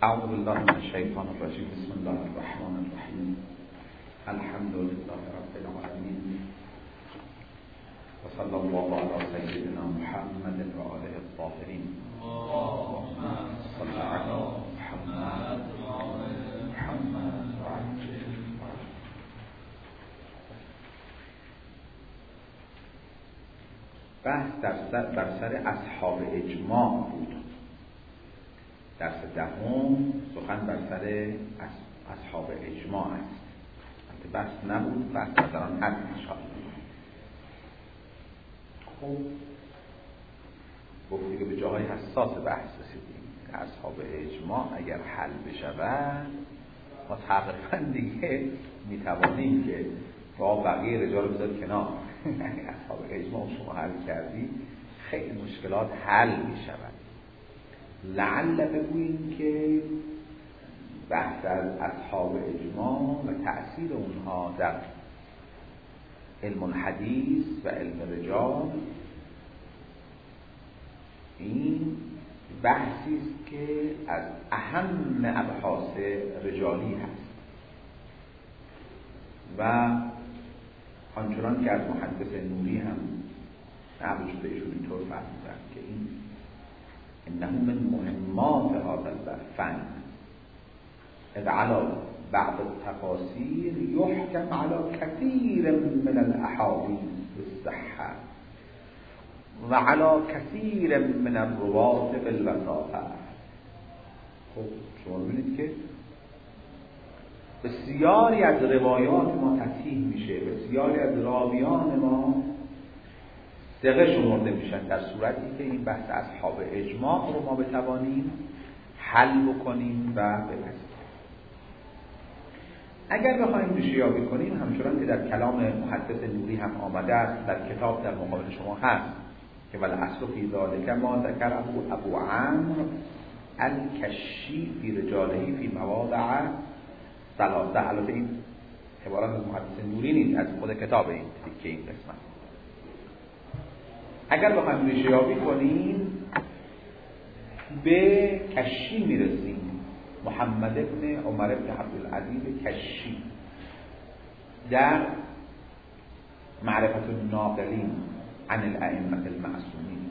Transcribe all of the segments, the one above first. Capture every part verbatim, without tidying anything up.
اعوذ بالله من الشیطان الرجیم. بسم الله الرحمن الرحیم. الحمد لله رب العالمین و صلی الله علی سیدنا محمد و آله الطاهرین. اللهم صل علی محمد و آل محمد و عجل. بحث در سر, در سر اصحاب اجماع بود. درس دهم سخن بر سر اصحاب اجماع است. البته بحث نبود، بحث در آن هست انشاءالله. خب گفتی که به جاهای حساس بحث رسیدیم. اصحاب اجماع اگر حل بشود ما تقریبا دیگه میتوانیم که با بقیه رجال بذار کنار. یعنی اصحاب اجماع شما حل کردی خیلی مشکلات حل میشود. لعل بگوییم که بحث از اصحاب اجماع و تأثیر اونها در علم الحدیث و علم رجال این بحثی است که از اهم ابحاث رجالی هست و آنچنان که از محدث نوری هم نقل شده ایشون اینطور فرمودن که این انه من مهمات هذا الفن اذ على بعض التفاسیر يحكم على كثير من الاحاديث بالصحه و على كثير من الرواة بالوثاقه. خب شما ببینید که بسیاری از روایات ما تصحیح میشه، بسیاری از راویان ما ثقه شمرده میشن، در صورتی که این بحث اصحاب اجماع رو ما بتوانیم حل بکنیم و بپذیریم. اگر بخوایم ریشه‌یابی کنیم همچنان که در کلام محدث نوری هم آمده است، در کتاب در مقابل شما هست که ولی اصل فی ذلک ما ذکر ابو ابو عمرو الکشی فی رجاله فی مواضع ثلاثه. البته این عبارت از محدث نوری نیست، از خود کتاب این که این قسمت. اگر بخوایم ریشه‌یابی کنیم به کشی میرسیم. محمد ابن عمر ابن عبدالعزیز کشی در معرفت الناقلین عن الائمه المعصومین.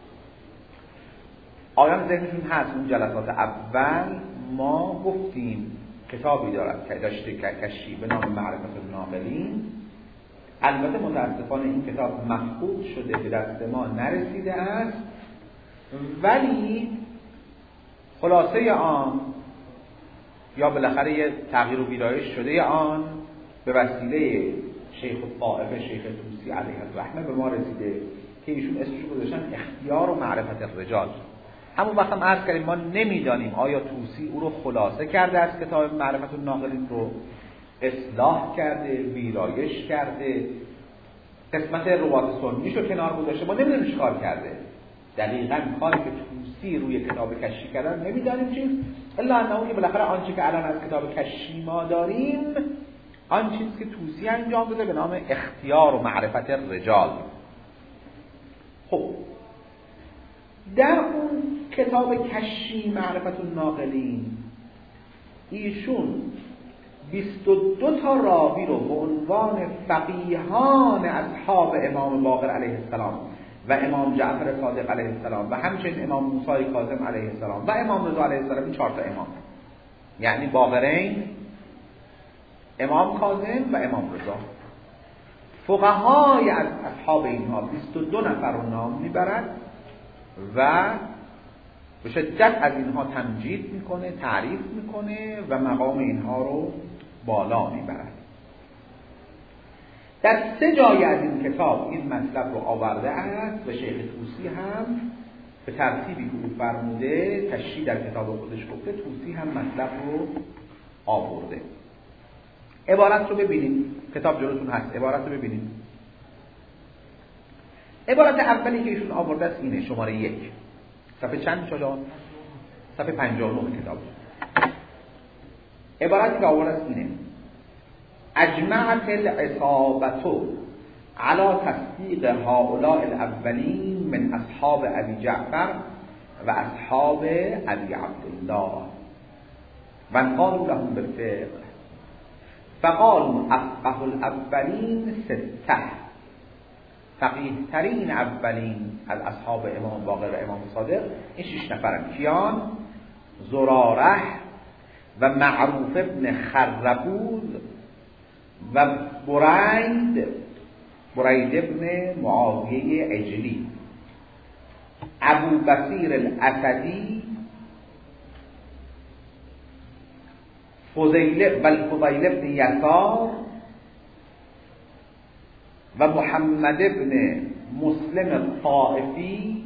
آیان ذهنتون هست اون جلسات اول ما گفتیم کتابی دارد که داشته کشی به نام معرفت الناقلین. البته متاسفانه این کتاب مفقود شده، به دست ما نرسیده است، ولی خلاصه آن یا بالاخره یه تغییر و ویرایش شده آن به وسیله شیخ الطائفه شیخ طوسی علیه الرحمه به ما رسیده که ایشون اسمش گذاشتن اختیار و معرفت الرجال. همون وقت هم عرض کردیم ما نمیدانیم آیا طوسی او رو خلاصه کرده از کتاب معرفت الناقلین رو اصلاح کرده، ویرایش کرده، قسمت روات سنیش رو کنار گذاشته، ما نمیدونیم چه کار کرده. دقیقاً کاری که طوسی روی کتاب کشی کردن نمیدانیم چیست، الا انه که بالاخره آنچه که الان از کتاب کشی ما داریم آن چیزی که طوسی انجام داده به نام اختیار و معرفت الرجال. خب در اون کتاب کشی معرفت الناقلین ایشون بیست و دو تا راوی رو به عنوان فقیهان اصحاب امام باقر علیه السلام و امام جعفر صادق علیه السلام و همچنین امام موسی کاظم علیه السلام و امام رضا علیه السلام، این چهار تا امام، یعنی باقرین، امام کاظم و امام رضا، فقهای از اصحاب اینها بیست و دو نفر رو نام میبرد و به شدت از اینها تمجید میکنه، تعریف میکنه و مقام اینها رو بالا میبرد. در سه جای از این کتاب این مطلب رو آورده است و شیخ طوسی هم به ترتیبی که او فرموده کشی در کتاب خودش گفته، طوسی هم مطلب رو آورده. عبارت رو ببینیم، کتاب جلوتون هست، عبارت رو ببینیم. عبارت اولی که ایشون آورده است اینه، شماره یک، صفحه چند شده؟ صفحه پنجاه و نه کتاب. عبارتی که آورده است اینه: اجمعت العصابة على تصدیق هؤلاء الاولین من اصحاب ابی جعفر و اصحاب ابی عبدالله و قالوا لهم بالفقه فقالوا افقه الاولین سته، فقیه ترین اولین از اصحاب امام باقر و امام صادق این شش نفرن. کیان؟ زراره و معروف ابن خربوز و برید برید ابن معاویه عجلی، ابو بصیر الاسدی، فضیل و الفضیل ابن یسار و محمد ابن مسلم طائفی.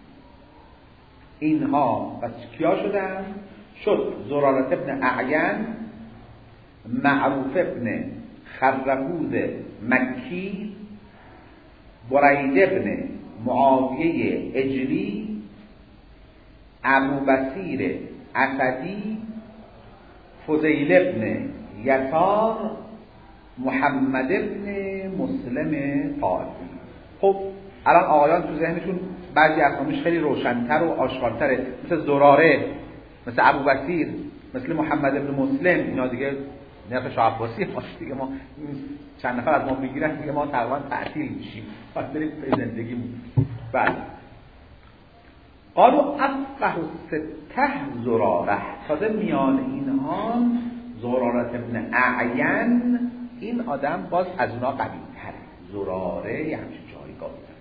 اینها پس کیا شدن؟ شد زرارت ابن اعین، معروف ابن خربوز مکی، برید ابن معاویه اجلی، ابو بصیر اسدی، فضیل ابن یسار، محمد ابن مسلم طائفی. خب الان آقایان تو ذهنشون بعضی اسامیش خیلی روشن‌تر و آشکارتره، مثل زراره، مثل ابو بصیر، مثل محمد ابن مسلم. اینا دیگه نرخ شاه عباسی ماست دیگه، ما چند نفر از ما بگیرن دیگه ما تقریبا تعطیل میشیم، بعد بریم به زندگیمون. بعد قالوا افقه سته زراره، تازه میان اینها زرارت ابن اعین این آدم باز از اونا قوی تره. زراره یه همچین جایگاهی داره.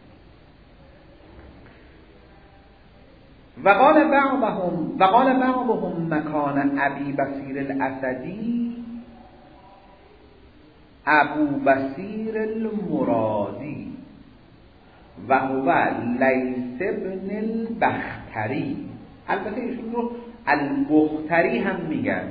و قال بعضهم و قال بعضهم مکان ابی بصیر الاسدی ابو بصیر المرادی و هو لیث بن البختری. البته ایشون رو البختری هم میگن،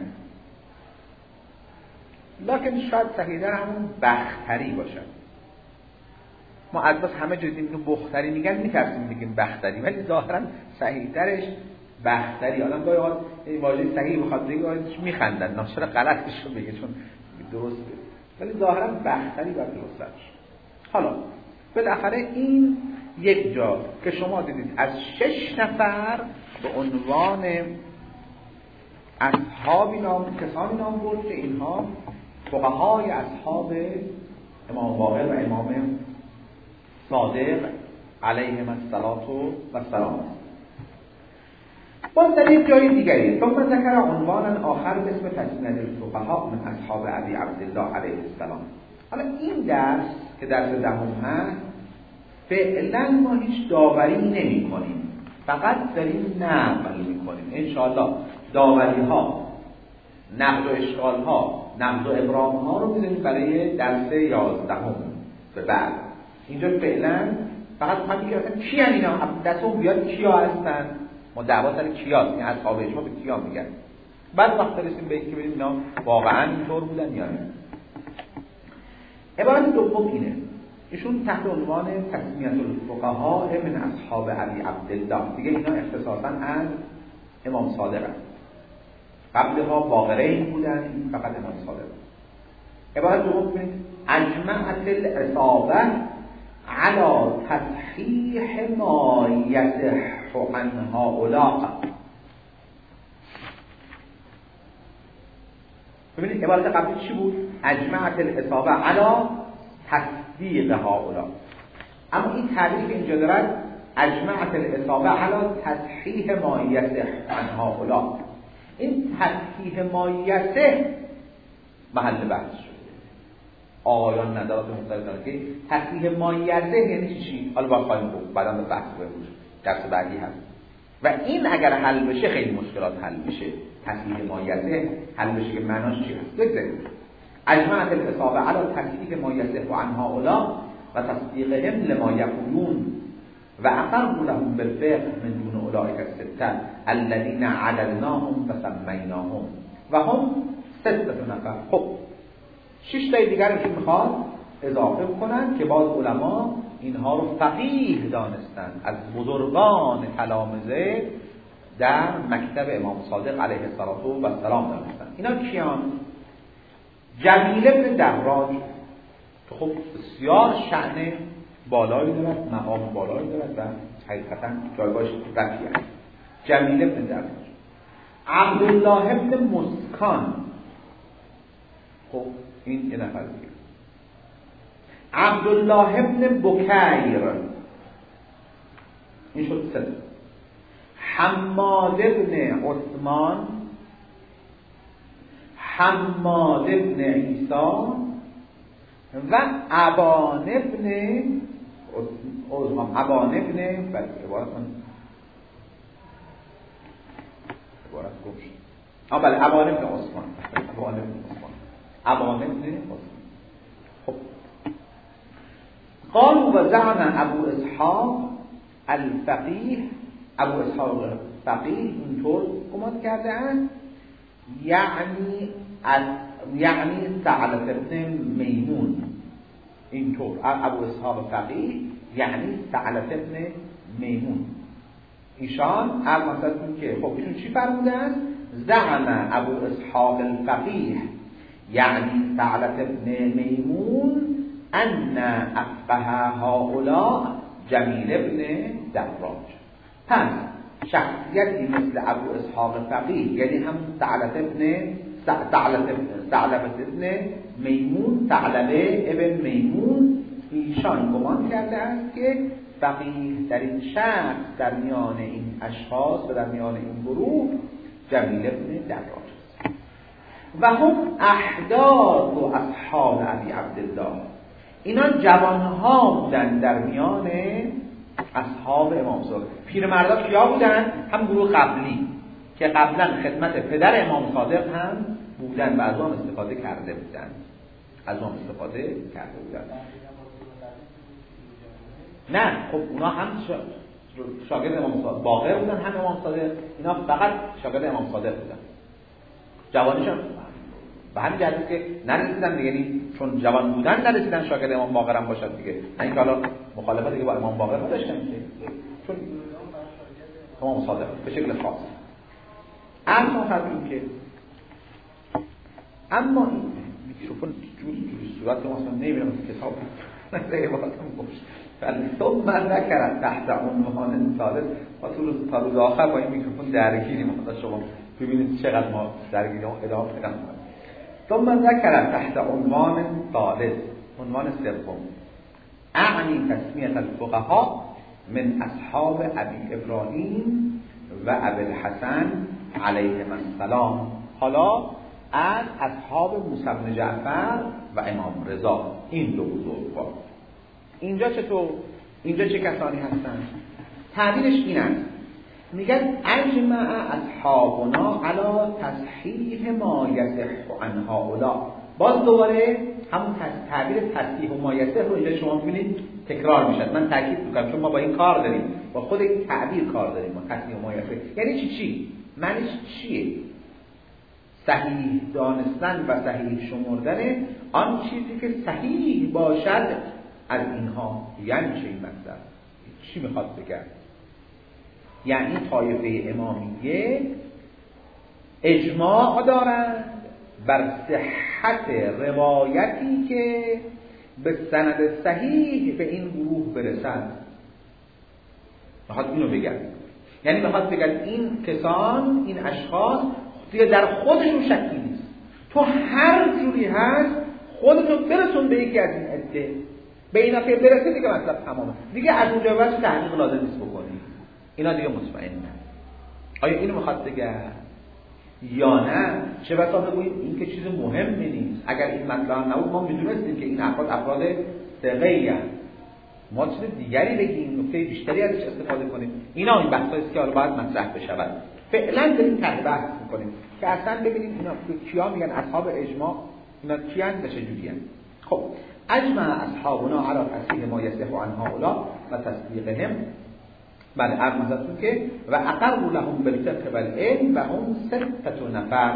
لکن شاید صحیح‌تر همون بختری باشد. ما از بس همه جا دیدیم اینو بختری میگن، میترسیم بگیم بختری، ولی ظاهرا صحیح‌ترش بختری. آدم گاهی اوقات این واژه صحیح بخواد بگه آدمش میخندن، ناشر غلطش رو بگه چون درست بگه، ولی ظاهرا بختری باید درست باشه. حالا بالاخره این یک جا که شما دیدید از شش نفر به عنوان اصحابی نام کسانی نام برد که اینها فقهای اصحاب امام باقر و امام صادق علیهم السلام است. باز در یک جای دیگری ثم ذکر عنوانا آخر به اسم تسمیه الفقهاء من اصحاب ابی عبدالله علیه السلام. حالا این درس که درس دهم هست فعلا ما هیچ داوری نمی کنیم، فقط داریم نقل می کنیم. انشاءالله داوری ها، نقد و اشکال ها، نقد و ابرام ها رو میذاریم برای درس یازدهم به بعد. اینجا فعلا فقط ما میگیم اصلا کی ان اینا، دستون بیاد کیا هستن، ما دعوا سر کیاست، این اصحاب اجماع به کیا میگن. بعد وقت رسیم به اینکه ببینیم اینا واقعا اینطور بودن یا نه. عبارت دوم اینه، ایشون تحت عنوان تسمیه الفقهاء من اصحاب ابی عبدالله، دیگه اینا اختصاصا از امام صادق هست. قبلها باقرین بودن، این فقط امام صادق. عبارت دوم ببینید اجمعت العصابه علی تصحیح ما یصح عن هؤلاء. ببینید عبارت قبلی چی بود؟ اجمعت العصابه علی تصدیق هؤلاء. اما این تعریف اینجا دارد اجمعت العصابه علی تصحیح ما یصح عن هؤلاء. این تصحیح ما یصح محل بحث شد. آقایان نظرات مختلف دارن که تصحیح ما یصح یعنی چی؟ حالا با خواهیم بود بعدا به بحث بروش درس بعدی هست. و این اگر حل بشه خیلی مشکلات حل میشه. تصحیح ما یصح حل بشه که معناش چی هست؟ بگذارید اجمعت العصابه علی تصحیح ما یصح عن هؤلاء و تصدیقهم لما یقولون و اقروا لهم بالفقه من دون اولئک السته الذین عددناهم و سمیناهم و هم سته نفر. خب شش تای دیگر که میخواد اضافه کنن که باز علما اینها رو فقیه دانستن، از بزرگان تلامذه در مکتب امام صادق علیه السلام دانستن. اینا کیان؟ جمیل ابن دراج که خب بسیار شأن بالایی دارد، مقام بالایی دارد و حقیقتا جایگاهش رفیع است. جمیل ابن دراج عبدالله ابن مسکان، خب این یه نفر دیگه. عبدالله ابن بکیر، این شد سه. حماد ابن عثمان، حماد ابن عیسی و ابان ابن عثمان. ابان ابن بله عبارت من عبارت گوش آه بله ابان ابن عثمان. ابان ابن عثمان ابان ابن عثمان. خب قال و زعم ابو اسحاق الفقیه، ابو اسحاق الفقیه اینطور گمان کرده اند، یعنی یعنی ثعلب ابن میمون، اینطور ابو اسحاق فقیه یعنی ثعلب ابن میمون. ایشان ارمانتون که خب ایشون چی فرمودن؟ زعم ابو اسحاق الفقیه یعنی ثعلب ابن میمون ان افقه هؤلاء جمیل ابن دراج. پس شخصیتی مثل ابو اسحاق فقیه یعنی هم ثعلب ابن ثعلب ابن میمون، ثعلب ابن میمون، ایشان گمان کرده است که فقیه در این شخص در میان این اشخاص و در میان این گروه جمیل ابن دراج است. و هم احداث و اصحاب ابی عبدالله، اینا جوانها بودن در میان اصحاب امام صادق. پیرمردا کیا بودن؟ هم گروه قبلی که قبلا خدمت پدر امام صادق هم بودن و از آن استفاده کرده بودن از آن استفاده کرده بودن نه خب اونا هم شاگرد امام صادق باقر بودن، هم امام صادق، اینا فقط شاگرد امام صادق بودن. جوانشون به همین جهت که نرسیدن دیگه، یعنی چون جوان بودن نرسیدن شاگرد امام باقر هم باشد دیگه، نه اینکه حالا مخالفت دیگه با امام باقر نداشتن که چون امام صادق به شکل خاص. اما فرمودیم که اما این میکروفون جوری جوری صورت ما اصلا نمیرم از کتاب نگه باید هم گوش ولی ثم ذکر تحت عنوان ثالث ما تو روز تا روز آخر با این میکروفون درگیریم، خدا شما ببینید چقدر ما درگیریم ادامه پیدا می‌کنیم. ثم ذکر تحت عنوان ثالث، عنوان سوم، اعنی تسمیه الفقهاء من اصحاب ابی ابراهیم و ابی الحسن علیهم السلام. حالا از اصحاب موسی بن جعفر و امام رضا، این دو بزرگوار اینجا چطور؟ اینجا چه کسانی هستند؟ تعبیرش این است، میگن اجمع اصحابنا علی تصحیح ما یصح عن هؤلاء. باز دوباره همون تعبیر تصحیح و ما یصح رو اینجا شما می‌بینید تکرار میشه. من تاکید می‌کنم چون ما با این کار داریم، با خود این تعبیر کار داریم، ما تصحیح و ما یصح یعنی چی چی؟ معنیش چیه؟ صحیح دانستن و صحیح شمردن آن چیزی که صحیح باشد از اینها. یعنی چه این مطلب؟ چی میخواد بگه؟ یعنی طایفه امامیه اجماع دارند بر صحت روایتی که به سند صحیح به این گروه برسد. میخواد اینو بگن، یعنی میخواد بگن این کسان، این اشخاص دیگه در خودشون شکی نیست، تو هر جوری هست خودتو برسون به یکی از این عده، به اینا که برسه دیگه مطلب تمامه، دیگه از اونجا بعد تحقیق لازم نیست بکنی، اینا دیگه مطمئنن. آیا اینو میخواد بگه یا نه؟ چه بسا بگوییم این که چیز مهمی نیست، اگر این مطلب نبود ما میدونستیم که این افراد افراد ثقه‌ای هستند، ما چیز دیگری بگیم، نکته بیشتری ازش استفاده کنیم. اینا این بحثایی است که حالا باید مطرح بشود. فعلا داریم تحت بحث میکنیم که اصلا ببینیم اینا کیا میگن اصحاب اجماع، اینا کیان و چجوری ان. خب اجمع اصحابنا علی تصحیح ما یصح عن هؤلاء و تصدیقهم. بله ارمزتون که و اقر لهم بالفقه والعلم و هم سته نفر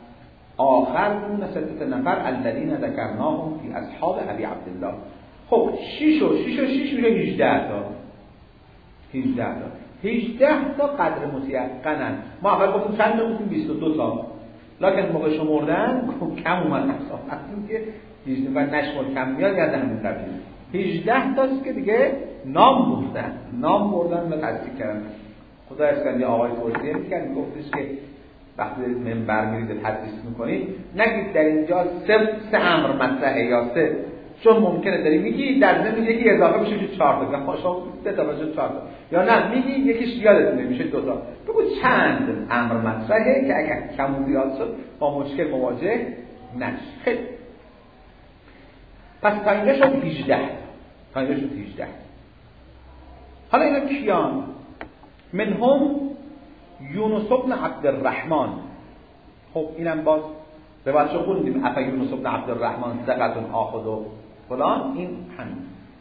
آخرون سته نفر الذين ذكرناهم في اصحاب ابي عبدالله. خب شش و شش و شش میشه هجده تا هجده تا هجده تا قدر متیقنن. ما اول گفتیم چند تا گفتیم بیست و دو تا، لکن موقع شمردن کم اومد حساب هستیم که هجده و نشمر کم میاد یاد همین قبیل هجده تاست که دیگه نام بردن نام بردن و تصدیق کردن. خدا اسکندی آقای توصیه میکرد، گفتش که وقتی دارید منبر میرید تدریس میکنید نگید در اینجا سه سه امر مطرحه یا سه، چون ممکنه داری میگی در ضمن یکی اضافه میشه میشه چهار تا، یا خوشا سه تا بشه چهار تا، یا نه میگی یکیش یادت نمیشه دو تا. بگو چند امر مطرحه که اگر کم و زیاد شد با مشکل مواجه نشی. خیلی پس تا اینجا شد هجده تا اینجا شد هجده. حالا اینا کیان؟ منهم یونس بن عبدالرحمن. خب اینم باز به بچه خوندیم افا یونس بن عبدالرحمن ثقة آخذ و فلان، این همین.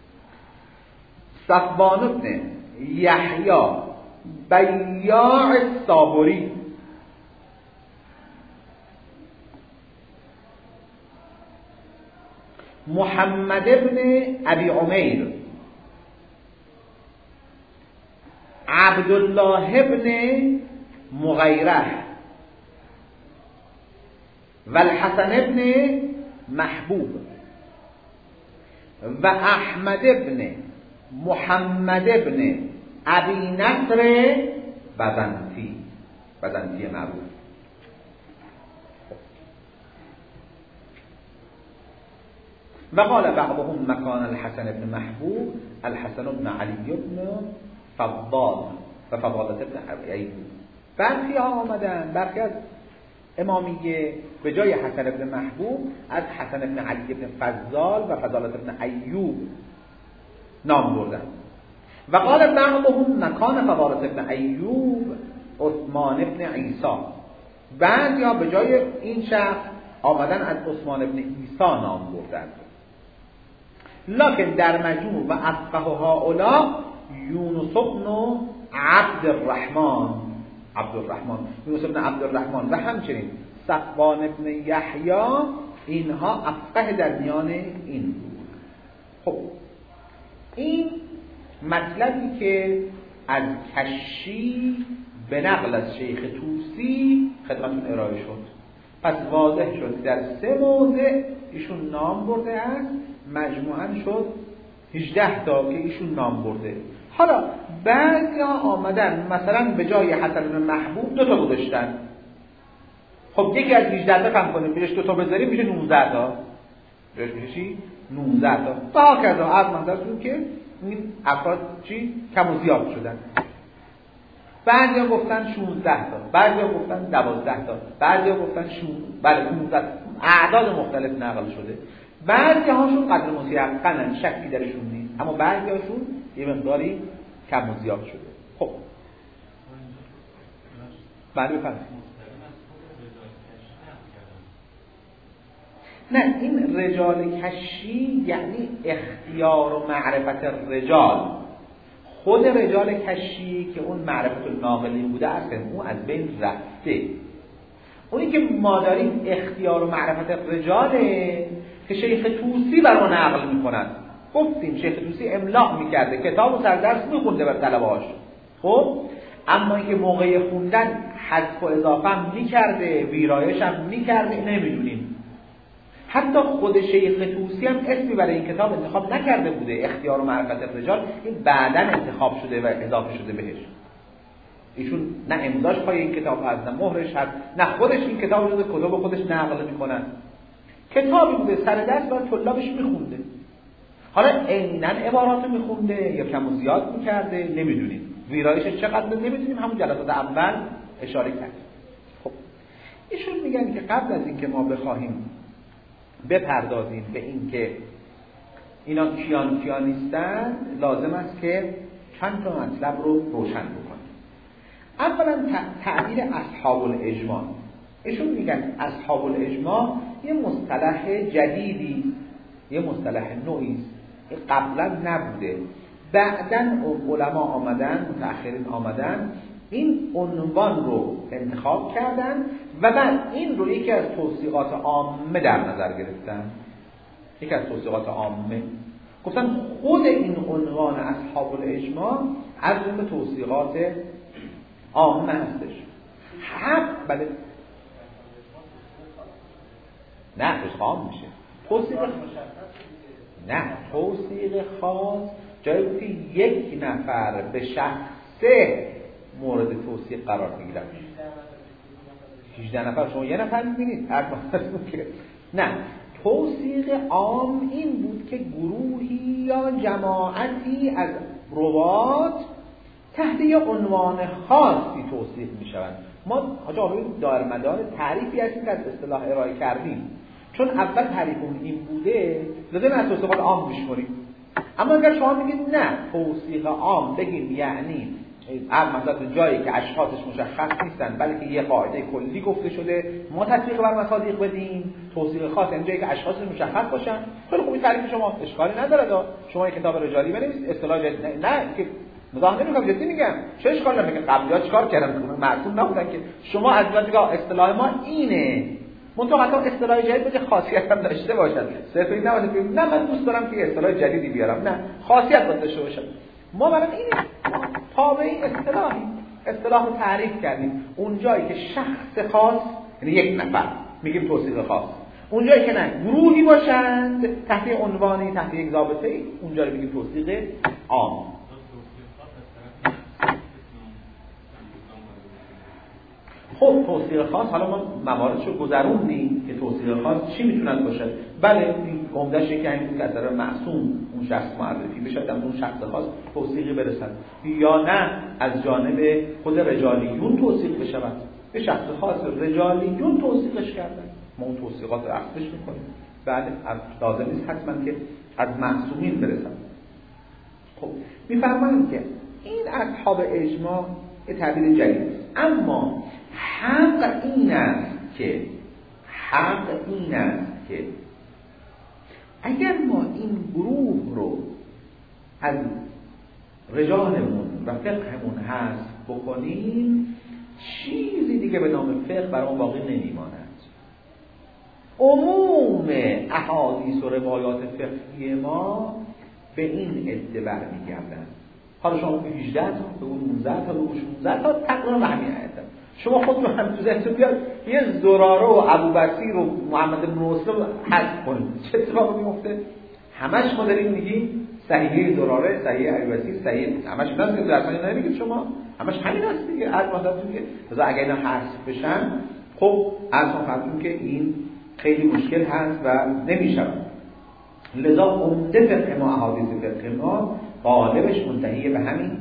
صفوان بن یحیی بیاع الصابری، محمد بن ابی عمیر، عبدالله بن مغیره و الحسن بن محبوب و احمد بن محمد بن ابی نصر بزنتی، بزنتی معروف. و قال بعضهم مکان الحسن بن محبوب الحسن بن علی بن فضال و فضالت بن ایوب. برخی ها آمدن، برخی از امامیه به جای حسن بن محبوب از حسن بن علی بن فضال و فضالت بن ایوب نام بردن. و قال بعضهم مکان فضالت بن ایوب عثمان بن عیسی. بعضی ها به جای این شخص آمدن از عثمان بن عیسی نام بردن. لکن در مجموع و افقه هؤلاء یونس بن عبدالرحمن عبدالرحمن یونس بن عبدالرحمن و همچنین صفوان بن یحیی، اینها افقه در میان این بود. خب این مطلبی که از کشی به نقل از شیخ طوسی خدمتون ارائه شد، پس واضح شد در سه موضع ایشون نام برده است، مجموعاً شد هجده تا که ایشون نام برده. حالا بعضی ها آمدن مثلا به جای حسن بن محبوب دو تا گذاشتن. خب یکی از هجده تا کم کنیم بهش دو تا بذاریم میشه نوزده تا. بهش میشه چی؟ نوزده تا. تا کذا از منظرتون که این افراد چی؟ کم و زیاد شدن. بعضی ها گفتن شانزده تا، بعضی ها گفتن دوازده تا، بعضی ها گفتن شون بله نوزده. اعداد مختلف نقل شده. بعضی هاشون قدر متیقنن، شکی درشون نیست، اما بعضی هاشون یه مقداری کم و زیاد شده. خب بله بفرمایید. نه، این رجال کشی یعنی اختیار و معرفت رجال. خود رجال کشی که اون معرفت الناقلی بوده اصلا اون از بین رفته. اونی که ما داریم اختیار و معرفت رجاله که شیخ طوسی بر ما نقل میکنن. گفتیم شیخ طوسی املاء میکرده، کتاب و سردرس میخونده بر طلبهاش. خب اما اینکه موقع خوندن حذف و اضافه هم میکرده، ویرایش هم میکرده، نمیدونیم. حتی خود شیخ طوسی هم اسمی برای این کتاب انتخاب نکرده بوده، اختیار و معرفت رجال، این بعداً انتخاب شده و اضافه شده بهش. ایشون نه امضاش پای این کتاب هست، نه مهرش هست، نه خودش این کتاب رو کتاب خودش نقل میکنن. کتابی بوده سر دست برای طلابش میخونده. حالا عیناً عباراتو میخونده یا کم و زیاد میکرده نمیدونیم. ویرایش چقدر نمیدونیم، همون جلسات اول اشاره کرد. خب ایشون میگن که قبل از اینکه ما بخواهیم بپردازیم به این که اینا کیان کیان نیستن، لازم است که چند تا مطلب رو روشن بکنیم. اولا تعبیر اصحاب الاجماع. ایشون میگن اصحاب الاجماع یه مصطلح جدیدی، یه مصطلح نوعی است، قبلا نبوده. بعداً علما آمدن، متأخرین آمدن این عنوان رو انتخاب کردن و بعد این رو یکی از توصیقات عامه در نظر گرفتن. یکی از توصیقات عامه گفتن خود این عنوان اصحاب الاجماع از جمله توصیقات عامه هستش. حق بله نه خام میشه توصیق نه توصیق خاص جایی که یک نفر به شخص مورد توصیق قرار میگیرن. هجده نفر شما یه نفر می‌بینید که نه. توثیق عام این بود که گروهی یا جماعتی از روات تحت یه عنوان خاصی توثیق می‌شوند. ما حاجا روی دارمدار تعریفی هستیم که از اصطلاح ارائه کردیم، چون اول تعریفمون این بوده لازم از توثیقات عام بشمریم. اما اگر شما میگید نه توثیق عام بگیم یعنی هر مثلا جایی که اشخاصش مشخص نیستن بلکه یه قاعده کلی گفته شده ما تطبیق بر مصادیق بدیم، توثیق خاص یعنی جایی که اشخاصش مشخص باشن. خیلی خوب، این تعریف شما اشکالی نداره. شما یک کتاب رجالی بنویسید اصطلاح جدید، نه, نه که مزاحم نمی‌کنم، جدی میگم چه اشکالی داره؟ میگن قبلی‌ها چیکار کردن؟ معصوم نبودن که. شما از وقتی اصطلاح ما اینه، منتها حتی اصطلاح جدید باید خاصیت هم داشته باشد. صرف این نباشه که نه من دوست دارم که اصطلاح جدیدی بیارم، نه، خاصیت باید داشته باشه. ما برای این تابع اصطلاحی اصطلاح رو تعریف کردیم. اون جایی که شخص خاص یعنی یک نفر میگیم توثیق خاص، اون جایی که نه گروهی باشند تحت عنوانی تحت یک ضابطه‌ای اونجا رو میگیم توثیق عام. خب توثیق خاص حالا ما مواردشو گذروندیم که توثیق خاص چی میتونن باشه. بله این عمده‌ش که این که از طرف معصوم اون شخص معرفی بشه در اون شخص خاص توثیقی برسد، یا نه از جانب خود رجالیون توثیق بشود به شخص خاص رجالیون توثیقش کردن، ما اون توثیقات رو عکسش میکنیم. بله لازم نیست حتما که از معصومین برسد. خب میفرمایند که این اصحاب اجماع یه تعبیر جدید است، اما حق این است که حق این است که اگر ما این گروه رو از رجالمون و فقهمون حذف بکنیم چیزی دیگه به نام فقه برای باقی نمیماند. عموم احادیث و روایات فقهی ما به این عده برمیگردن. حالا شما به هجده تا به نوزده تا به شانزده تا تقریبا همین آیه. شما خود رو هم تو ذهنتون بیاد یه زراره و ابوبکر و محمد بن مسلم حذف کنید، چه اتفاقی میفته؟ همش ما داریم میگیم صحیح زراره، صحیح ابوبکر، صحیح همش ناس که درسانی نمیگید شما، همش همین است دیگه. از مثلا میگه مثلا اگه اینا حذف بشن خب اصلا فهمیدیم که این خیلی مشکل هست و نمیشه. لذا عمده فقه ما احادیث فقه ما غالبش منتهی به همین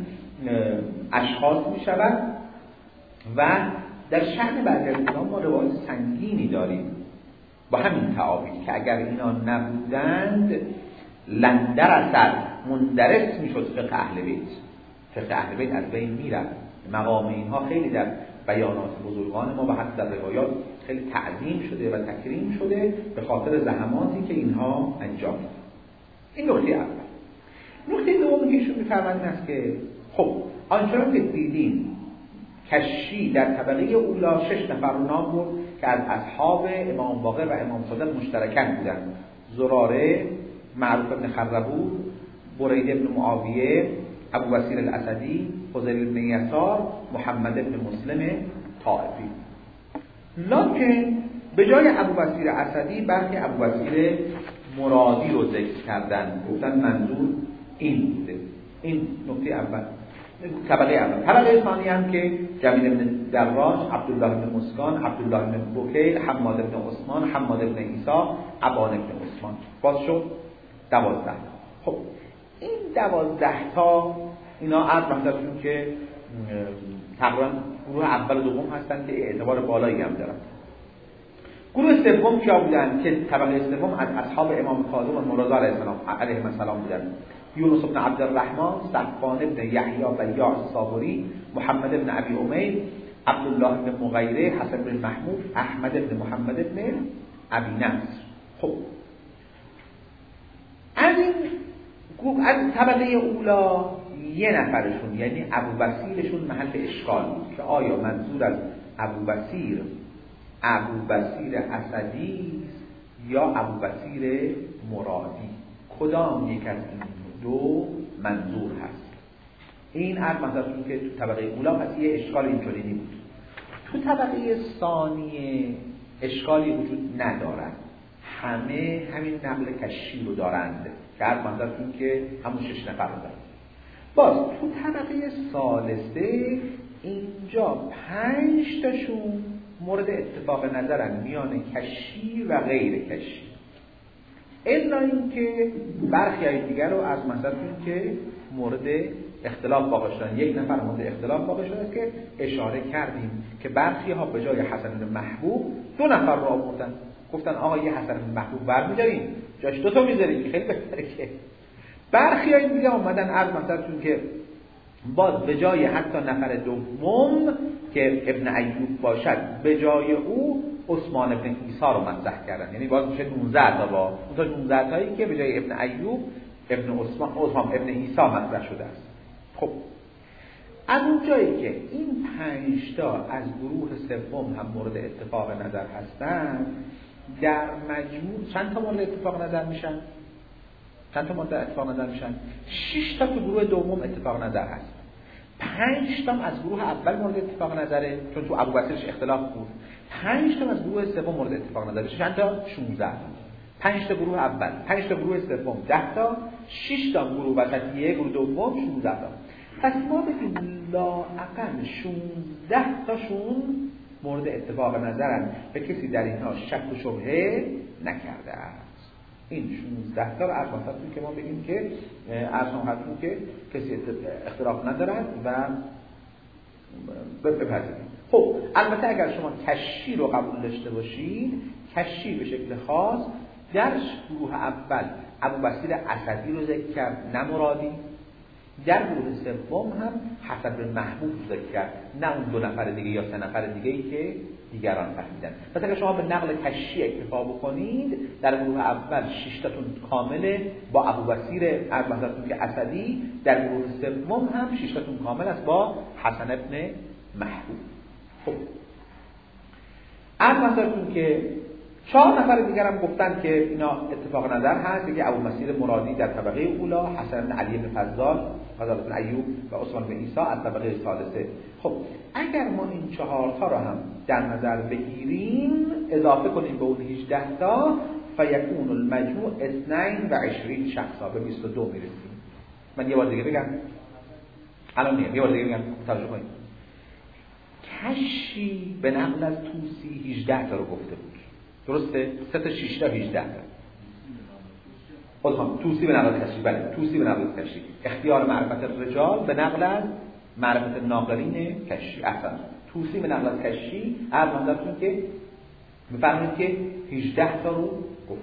اشخاص می شود و در شأن بعضی از اینا ما روایت سنگینی داریم با همین تعابیر که اگر اینا نبودند لندر اثر مندرس می شد فقه اهل بیت، فقه اهل بیت از بین می رفت. مقام اینها خیلی در بیانات بزرگان ما و حتی در روایات خیلی تعظیم شده و تکریم شده به خاطر زحماتی که اینها انجام دادند. این نکته اول. نکته دومی که ایشون می‌فرمایند است که خب آنچنان که دیدیم کشی در طبقه اولا شش نفر رو نام برد که از اصحاب امام باقر و امام صادق مشترکاً بودند: زراره، معروف ابن خربون، برید ابن معاویه، ابو بصیر الاسدی، حذیل ابن یسار، محمد ابن مسلم طائفی. لکن به جای ابو بصیر اسدی برخی ابو بصیر مرادی رو ذکر کردن، گفتن منظور این بوده. این نکته اول. طبقه اول. طبقه ثانی هم که جمیل بن دراج، عبدالله بن مسکان، عبدالله بن بوکیل، حماد بن عثمان، حماد بن عیسی، عبان بن عثمان. باز شد دوازده. خب این دوازده تا اینا از مثلشون که تقریبا گروه اول و دوم هستن که اعتبار بالایی هم دارن. گروه سوم کیا بودن که طبقه سوم از اصحاب امام کاظم و مرتضی علیه السلام علیهم السلام بودن: یونس بن عبدالرحمن، صفوان بن یحیی بیاع الصابری، محمد بن ابی امیر، عبدالله بن مغیره، حسن بن محمود، احمد بن محمد بن ابی نصر. خب از این گروه از طبقه اولا یه نفرشون یعنی ابوبصیرشون محل اشکال بود که آیا منظور از ابوبصیر ابوبصیر اسدی یا ابوبصیر مرادی، کدام یک از این دو منظور هست؟ این عرض مثلا که تو طبقه اولا پس یه اشکال اینجوری بود. تو طبقه ثانیه اشکالی وجود ندارد، همه همین نقل کشی رو دارند که عرض مثلا که همون شش نفر رو دارند. باز تو طبقه ثالثه اینجا پنج تاشون مورد اتفاق نظرن میان کشی و غیر کشی، الا اینکه برخی های دیگر رو از مثلا که مورد اختلاف واقع شدن. یک نفر مورد اختلاف واقع شده است که اشاره کردیم که برخی ها به جای حسن بن محبوب دو نفر رو آوردن، گفتن آقا یه حسن بن محبوب برمی‌داریم جاش دو تا می‌ذاریم، خیلی بهتره. که برخی های دیگه اومدن عرض مثلا که باز به جای حتی نفر دوم که ابن ایوب باشد به جای او عثمان ابن عیسی رو مطرح کردن، یعنی باز میشه نوزده تا با اون تا نوزده تایی که به جای ابن ایوب ابن عثمان عثمان ابن عیسی مطرح شده است. خب از اون جایی که این پنج تا از گروه سوم هم مورد اتفاق نظر هستند، در مجموع چند تا مورد اتفاق نظر میشن؟ چند تا مورد اتفاق نظر میشن؟ شش تا تو گروه دوم اتفاق نظر هست، پنج تا از گروه اول مورد اتفاق نظره چون تو ابوبکرش اختلاف بود، پنج تا از گروه سوم مورد اتفاق نظره، چند تا؟ شانزده. پنج تا گروه اول، پنج تا گروه سوم، ده تا، شش تا گروه وسطیه، گروه دوم شانزده تا. پس ما بگیم لااقل شانزده تاشون مورد اتفاق نظرن و کسی در اینها شک و شبهه نکرده است. این شانزده تا رو از مثلا که ما بگیم که ارسان خدمون که کسی اختلاف ندارن و بپذیریم. خب البته اگر شما کشی رو قبول داشته باشید، کشی به شکل خاص در گروه اول ابوبصیر اسدی رو ذکر کرد نه مرادی، در گروه سوم هم حسن بن محبوب رو ذکر کرد نه اون دو نفر دیگه یا سه نفر دیگه ای که دیگران فهمیدن. پس اگر شما به نقل کشی اکتفا بکنید، در گروه اول شش تاتون کامله با ابوبصیر مثلا که اسدی، در گروه سوم هم شش تاتون کامل است با حسن بن محبوب. خب مثلا که چهار نفر دیگر هم گفتن که اینا اتفاق نظر هست، یکی ابوبصیر مرادی در طبقه اولا، حسن بن علی بن فضال، فضال بن ایوب و عثمان بن عیسی از طبقه ثالثه. خب اگر ما این چهار تا رو هم در نظر بگیریم، اضافه کنیم به اون هجده تا، فیکون المجموع اثنین و عشرین شخصا، به بیست و دو میرسیم. من یه بار دیگه بگم، الان میگم یه بار دیگه بگم توجه کنید. کشی به نقل از توسی هجده تا رو گفته بود، درسته؟ سه تا شش تا هجده تا. خودم توسی به نقل کشی، بله توسی به نقل کشی. اختیار معرفت رجال به نقل از معرفت ناقلین کشی. اصلا توسی به نقل از کشی هر منظرتون که بفهمید که هجده تا رو گفت.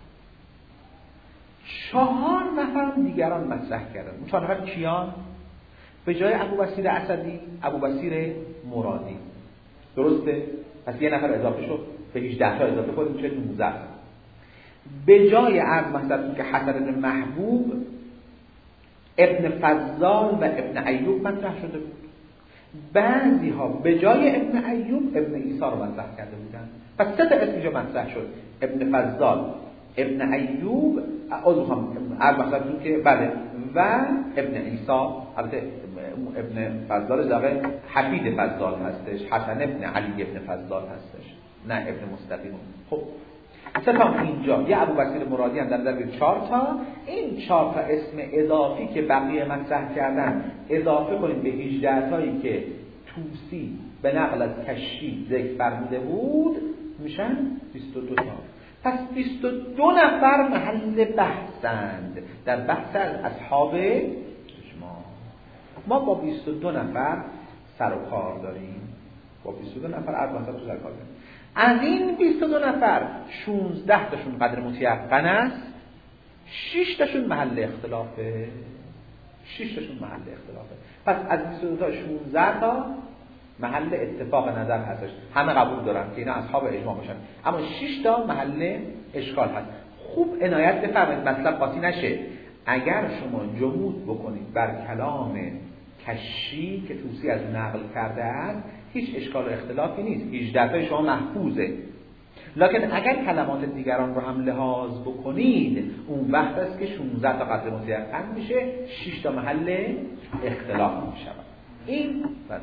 چهار نفر دیگران مطرح کردن. اون چهار نفر کیان؟ به جای ابوبصیر اسدی ابوبصیر مرادی، درسته؟ پس یه نفر اضافه شد، به هجده تا اضافه کنیم چه نوزده. به جای عرض مثلا که حسن بن محبوب ابن فضال و ابن ایوب مطرح شده بود، بعضی ها به جای ابن ایوب ابن عیسی رو مطرح کرده بودن. پس سه تا اسم اینجا مطرح شد، ابن فضال، ابن ایوب، عذرخواهم عرض مثلا که بله، و ابن عیسی. البته ابن فضال دقیقه حفید فضال هستش، حسن ابن علی ابن فضال هستش، نه ابن مستقیم. خب اصلا اینجا یه ابوبصیر مرادی هم در در چهار تا، این چهار تا اسم اضافی که بقیه مطرح کردن اضافه کنیم به هجده تایی که توسی به نقل از کشی ذکر فرموده بود، میشن بیست و دو تا. پس بیست و دو نفر محل بحثند در بحث از اصحاب اجماع. ما با بیست و دو نفر سر و کار داریم، با بیست و دو نفر عرض مثلا تو سر کار داریم. از این بیست و دو نفر شانزده تاشون قدر متیقن است، شش تاشون محل اختلافه. شش تاشون محل اختلافه. پس از بیست و دو تا شانزده تا محل اتفاق نظر هستش، همه قبول دارن که اینا اصحاب اجماع باشن، اما شش تا محل اشکال هست. خوب عنایت بفرمایید مطلب قاطی نشه. اگر شما جمود بکنید بر کلام کشی که توسی از نقل کرده است، هیچ اشکال و اختلافی نیست، هجده تا شما محفوظه. لکن اگر کلمات دیگران رو هم لحاظ بکنید، اون وقت است که شانزده تا قدر متیقن میشه، شش تا محل اختلاف میشه. این بعد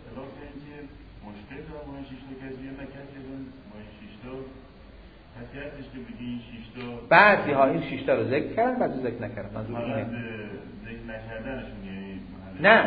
مشکل دارم با این شش تا کسی نکرد که با این شش تا حسیتش که بگی این شش تا بعضی ها این شش تا رو ذکر کردن، بعضی ذکر نکردن. منظور اینه ذکر نکردنشون یعنی محل نه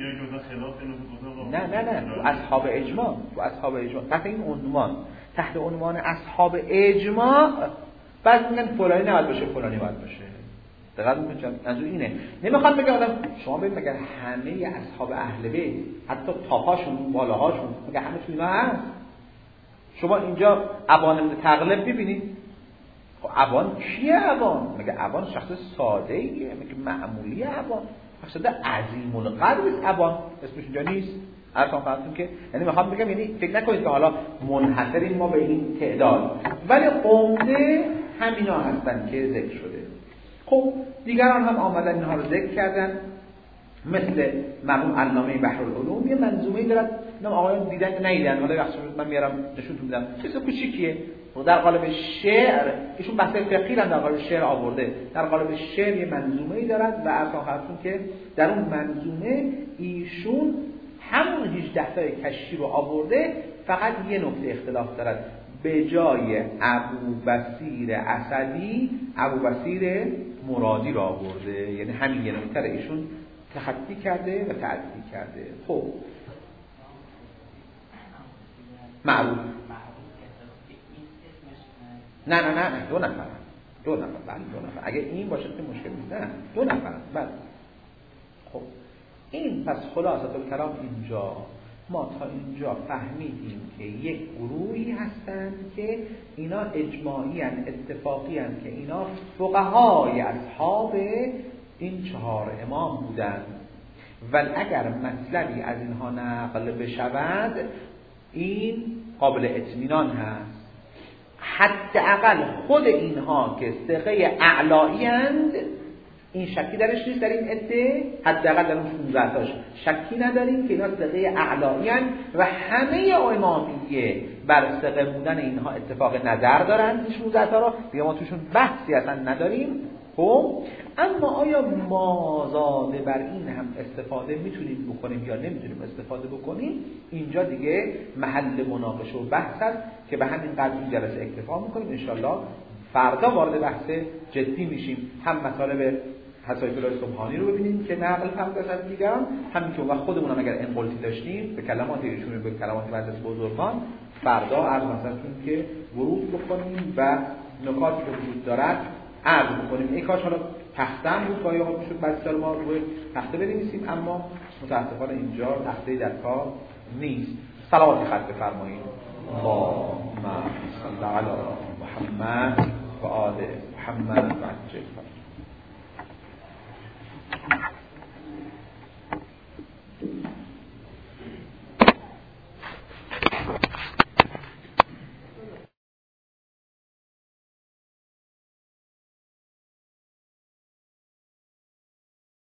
نه نه نه نه تو اصحاب اجماع تو اصحاب اجماع تحت این عنوان تحت عنوان اصحاب اجماع بعد میگن فلانی نباید باشه فلانی باید باشه. دقیقاً میگم منظور اینه. نمیخوام بگم آدم شما ببین مگر همه اصحاب اهل بیت حتی تاپاشون بالاهاشون مگر همه تو اینا هست؟ شما اینجا ابان ابن تغلب ببینید. خب ابان کیه ابان؟ مگه ابان شخص ساده ایه؟ مگه معمولی ابان؟ شخص عظیم القدر است ابان. اسمش اینجا نیست. ارسان فرضتون که یعنی میخوام بگم یعنی فکر نکنید که حالا منحصریم ما به این تعداد، ولی عمده همینا هستن که ذکر شده. خب دیگران هم آمدن اینها رو ذکر کردن، مثل مرحوم علامه بحرالعلوم یه منظومه‌ای دارد، نام آقایان دیدن ندیدن، حالا وقتی من میارم نشونتون میدم. چیز کوچیکیه در قالب شعر، ایشون بحث فقهی هم در قالب شعر آورده. در قالب شعر یه منظومه‌ای دارد و ارسان خدمتتون که در اون منظومه ایشون همون هجده تای کشی رو آورده، فقط یه نکته اختلاف دارد. به جای ابو بصیر اسدی ابو بصیر مرادی را آورده، یعنی همین یه نکته ایشون تخطی کرده و تعدیل کرده. خب معروف نه نه نه نه دو نفر دو نفر بله دو نفر اگه این باشه که مشکل نیست. نه دو نفر بله. خب این پس خلاصه الکلام اینجا ما تا اینجا فهمیدیم که یک گروهی هستند که اینا اجماعی هستند، اتفاقی هستند، که اینا فقهای اصحاب این چهار امام بودند. ولی اگر مطلبی از اینها نقل بشود این قابل اطمینان هست. حداقل خود اینها که ثقه اعلایی اند این شکی درش نیست در این عده، حداقل در اون شانزده تاش شکی نداریم که اینا ثقه اعلایی اند و همه امامیه بر ثقه بودن اینها اتفاق نظر دارند. این شانزده تا رو دیگه ما توشون بحثی اصلا نداریم. خب اما آیا مازاده بر این هم استفاده میتونیم بکنیم یا نمیتونیم استفاده بکنیم؟ اینجا دیگه محل مناقشه و بحث است که به همین قدر این جلسه اکتفا میکنیم. انشالله فردا وارد بحث جدی میشیم. هم مطالب حسایف الله سبحانی رو ببینیم که نقل فرموده از دیگران، همین که وقت خودمون هم اگر انقلتی داشتیم به کلمات ایشون به کلمات مجلس بزرگان فردا عرض مثلتون که ورود بکنیم و نکاتی که وجود دارد عرض بکنیم. ای کاش حالا تخته هم بود گاهی ها میشد بسیار ما روی تخته بنویسیم، اما متاسفانه اینجا تخته در کار نیست. صلواتی خط بفرمایید. اللهم صل علی محمد و آل محمد و عجل